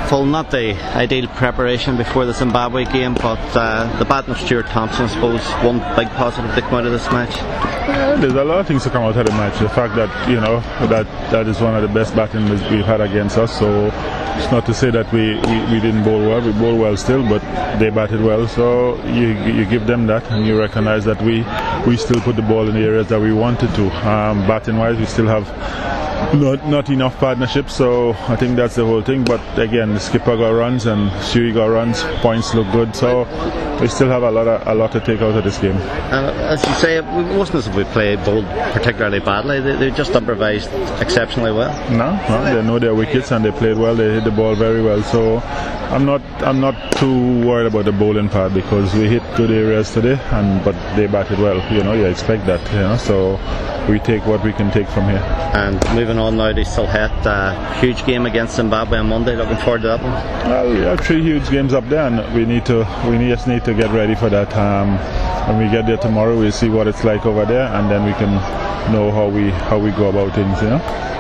full, not the ideal preparation before the Zimbabwe game, but the batting of Stuart Thompson, I suppose, one big positive to come out of this match. There's a lot of things to come out of the match. The fact that that is one of the best batting we've had against us. So it's not to say that we didn't bowl well. We bowled well still, but they batted well. So you give them that, and you recognise that we still put the ball in the areas that we wanted to. Batting wise, we still have not enough partnership, so I think that's the whole thing. But again, the skipper got runs and Stewie got runs, points look good, so we still have a lot to take out of this game. And as you say, it wasn't as if we bowled particularly badly. They just improvised exceptionally well. No, they know their wickets and they played well. They hit the ball very well, so I'm not too worried about the bowling part, because we hit good areas today, but they batted well. You expect that. So we take what we can take from here. And moving on now to Sylhet, huge game against Zimbabwe on Monday. Looking forward to that one. Well, we have 3 huge games up there, and we just need to get ready for that. When we get there tomorrow, we'll see what it's like over there, and then we can know how we go about things.